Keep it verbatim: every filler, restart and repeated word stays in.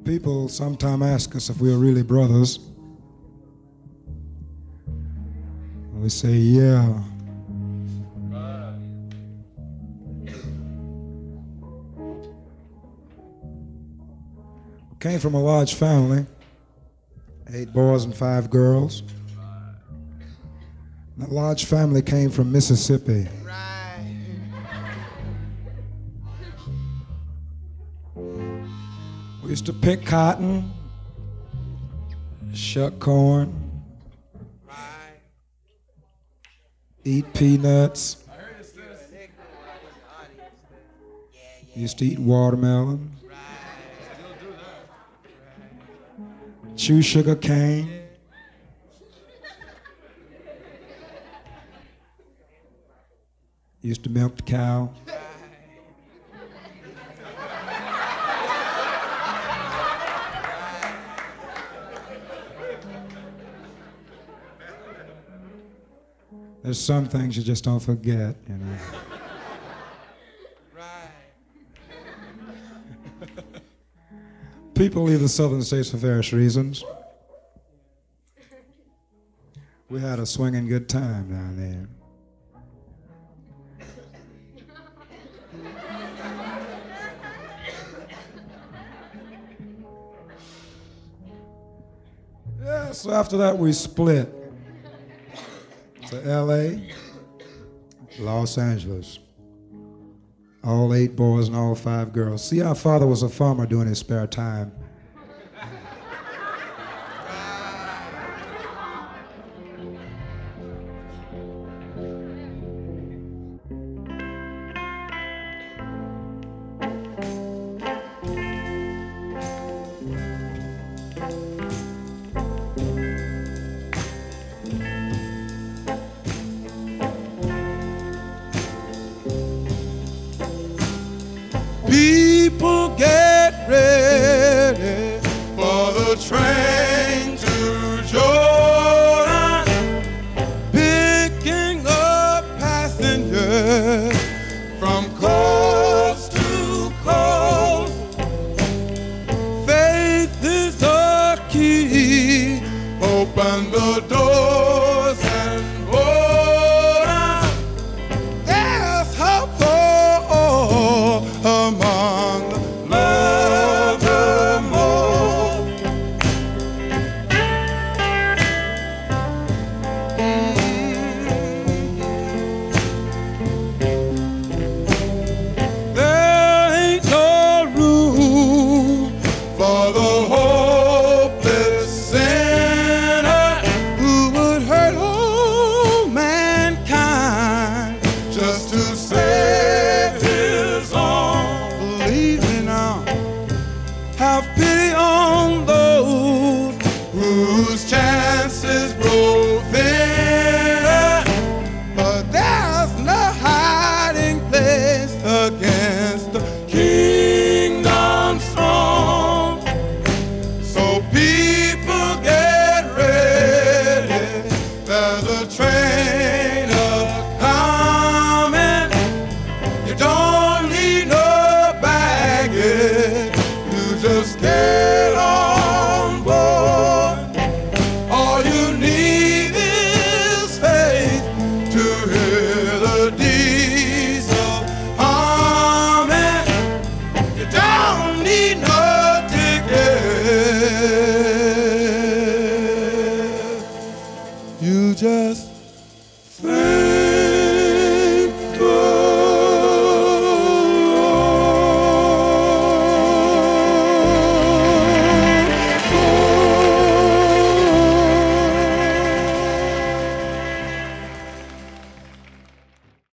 People sometimes ask us if we are really brothers. And we say, yeah. Came from a large family, eight boys and five girls. That large family came from Mississippi. We used to pick cotton, shuck corn, eat peanuts. Used to eat watermelon, chew sugar cane. Used to milk the cow. There's some things you just don't forget, you know. People leave the southern states for various reasons. We had a swinging good time down there. Yeah, so after that we split to L A, Los Angeles. All eight boys and all five girls. See, our father was a farmer during his spare time. People get ready for the train to Jordan, picking up passengers from coast to coast. Faith is the key, open the doors and order. There's hope for all among the lovermost. There ain't no room for the hopeless sinner who would hurt all mankind just to save his own. Believe me now, have pity on those whose chances grow thinner. But there's no hiding place against the kingdom's throne. So people get ready, there's a train a-coming. You don't need no baggage, you just get on board. All you need is faith to hear the deeds of harmony. You don't need no ticket, you just think.